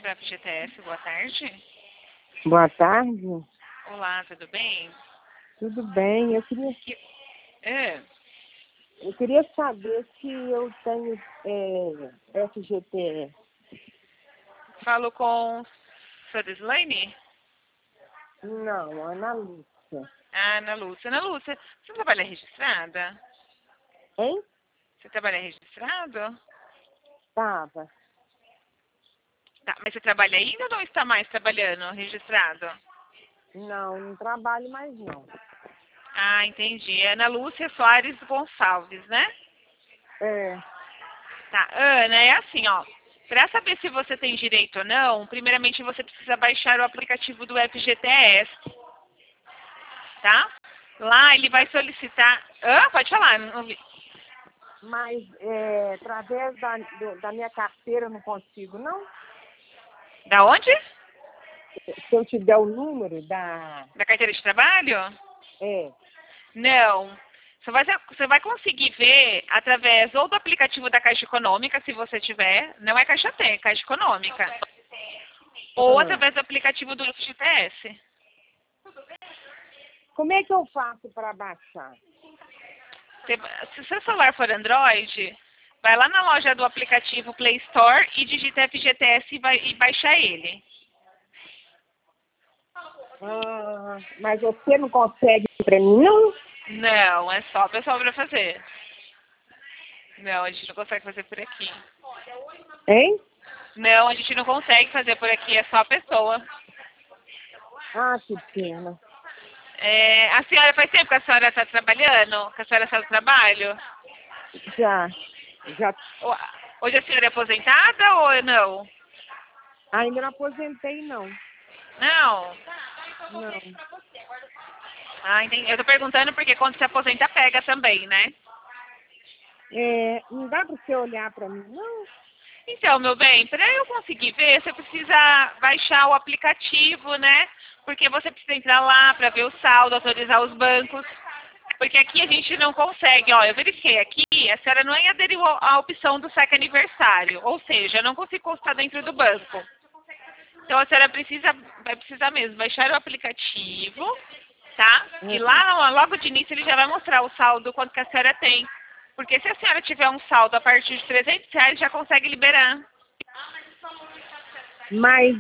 para a FGTS, boa tarde. Boa tarde. Olá, tudo bem? Tudo bem? É, Eu queria saber se eu tenho FGTS. falo com sua Deslaine? Não, Ana Lúcia. Ah, Ana Lúcia. Ana Lúcia, você trabalha registrada? Hein? Você trabalha registrado? Tava. Tá, mas você trabalha ainda ou não está mais trabalhando registrado? Não trabalho mais não. Ah, entendi. É Ana Lúcia Soares Gonçalves, né? É. Tá, Ana, é assim, ó. Para saber se você tem direito ou não, primeiramente você precisa baixar o aplicativo do FGTS, tá? Lá ele vai solicitar... Pode falar, não ouvi. Mas através da minha carteira eu não consigo, não? Da onde? Se eu te der o número da... Da carteira de trabalho? É. Não. Você vai conseguir ver através ou do aplicativo da Caixa Econômica, se você tiver. Não é Caixa Tem, é Caixa Econômica. Ou através do aplicativo do FGTS. Como é que eu faço para baixar? Se seu celular for Android, vai lá na loja do aplicativo Play Store e digita FGTS e baixa ele. Mas você não consegue para mim, não? Não, é só o pessoal para fazer. Não, a gente não consegue fazer por aqui. Hein? Não, a gente não consegue fazer por aqui, é só a pessoa. Ah, que pena. A senhora faz tempo que a senhora está trabalhando? Que a senhora está no trabalho? Já. Hoje a senhora é aposentada ou não? Ainda não aposentei, não. Não? Não. Ah, entendi. Eu tô perguntando porque quando se aposenta pega também, né? Não dá para você olhar para mim, não? Então, meu bem, para eu conseguir ver, você precisa baixar o aplicativo, né? Porque você precisa entrar lá para ver o saldo, autorizar os bancos. Porque aqui a gente não consegue, ó, eu verifiquei aqui, a senhora não aderiu à opção do saque aniversário, ou seja, eu não consigo constar dentro do banco. Então a senhora vai precisar mesmo baixar o aplicativo, tá? E lá, logo de início, ele já vai mostrar o saldo, quanto que a senhora tem. Porque se a senhora tiver um saldo a partir de R$ 300, já consegue liberar. Mas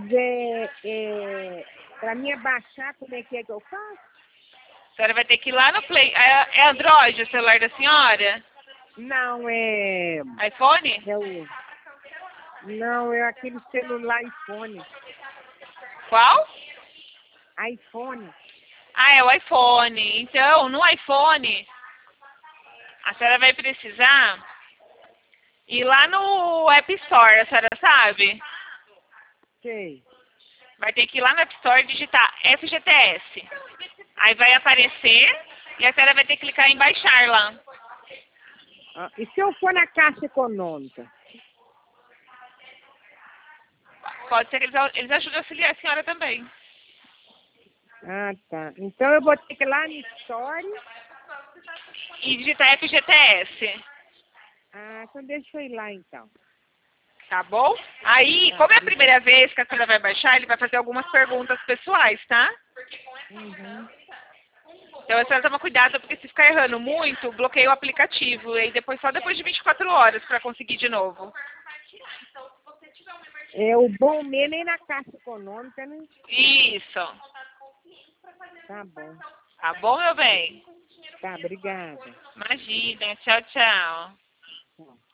para mim baixar, como é que eu faço? A senhora vai ter que ir lá no Play. É Android o celular da senhora? Não, iPhone? Não, é aquele celular iPhone. Qual? iPhone. Ah, é o iPhone. Então, no iPhone, a senhora vai precisar ir lá no App Store, a senhora sabe? Sei. Vai ter que ir lá no App Store e digitar FGTS. Aí vai aparecer e a senhora vai ter que clicar em baixar lá. E se eu for na Caixa Econômica? Pode ser que eles ajudem a auxiliar a senhora também. Ah, tá. Então eu vou ter que ir lá no Store. E digitar FGTS. Ah, então deixa eu ir lá então. Tá bom? Aí, como é a primeira vez que a senhora vai baixar, ele vai fazer algumas perguntas pessoais, tá? Uhum. Então a senhora toma cuidado, porque se ficar errando muito, bloqueia o aplicativo. E aí depois, só depois de 24 horas para conseguir de novo. O bom mesmo é ir na Caixa Econômica, né? Isso. Tá bom. Tá bom, meu bem? Tá, obrigada. Imagina. Tchau, tchau. Tchau.